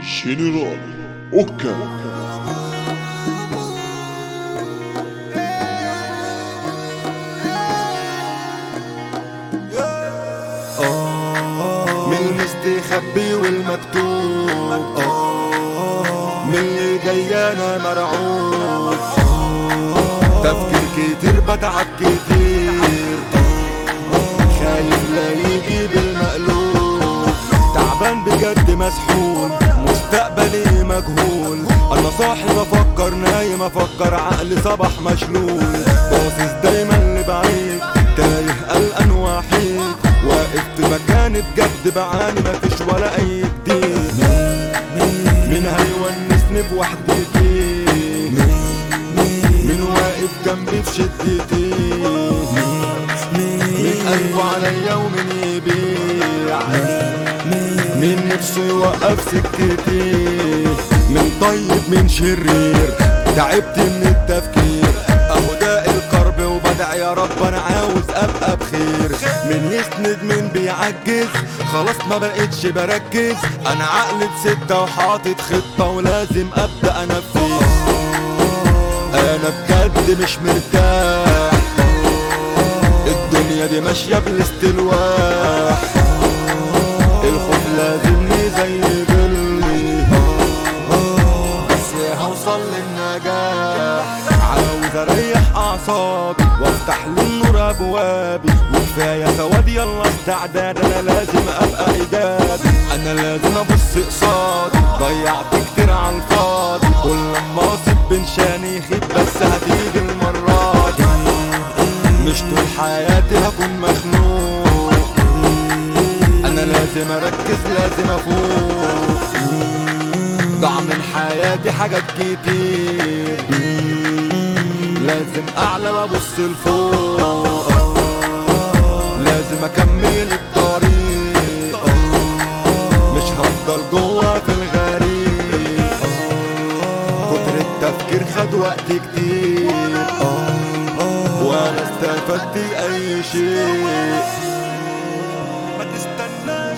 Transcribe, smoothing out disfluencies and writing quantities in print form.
جنرال اوكا. من المستخبي والمكتوب، من اللي جاي انا مرعوب. تفكير كتير بتعب كتير، خايف لا يجي بالمقلوب. تعبان بجد مسحول، مستقبلي مجهول. انا صاحي بفكر، نايم افكر، عقلي صباح مشلول. باصص دايما لبعيد، تايه قلقان وحيد. واقف في مكاني بجد بعاني، مفيش ولا اي جديد. مين هيونسني بوحدتي؟ مين واقف جنبي في شدتي؟ مين قلبه عليا ومين يبيع؟ مين نفسه يوقف سكتي؟ من طيب من شرير، تعبت من التفكير. اهو ده القرب وبدع يا رب، انا عاوز ابقى بخير. من يسند من بيعجز، خلاص ما بقتش بركز. انا عقلي بستة وحاطط خطة، ولازم ابدأ انفذ. انا بجد مش مرتاح، الدنيا دي ماشية بالاستلواح. الخوف لازمني زي ظلي، بس هوصل للنجاح. عاوز اريح اعصابي وافتح للنور ابوابي، وكفايه سواد يلا استعداد. انا لازم ابقى ايجابي، انا لازم ابص قصادي. ضيعت كتير على الفاضي، كل لما اصيب بنشاني يخيب، بس هتيجي المره دي. مش طول حياتي هكون مخنوق، انا لازم اركز، لازم افوق. ضاع من حياتي حاجات كتير، لازم اعلى وابص لفوق. لازم اكمل الطريق، مش هفضل جوا في الغريق. كتر التفكير خد وقت كتير، وانا استفدت اي شيء. ما تستناش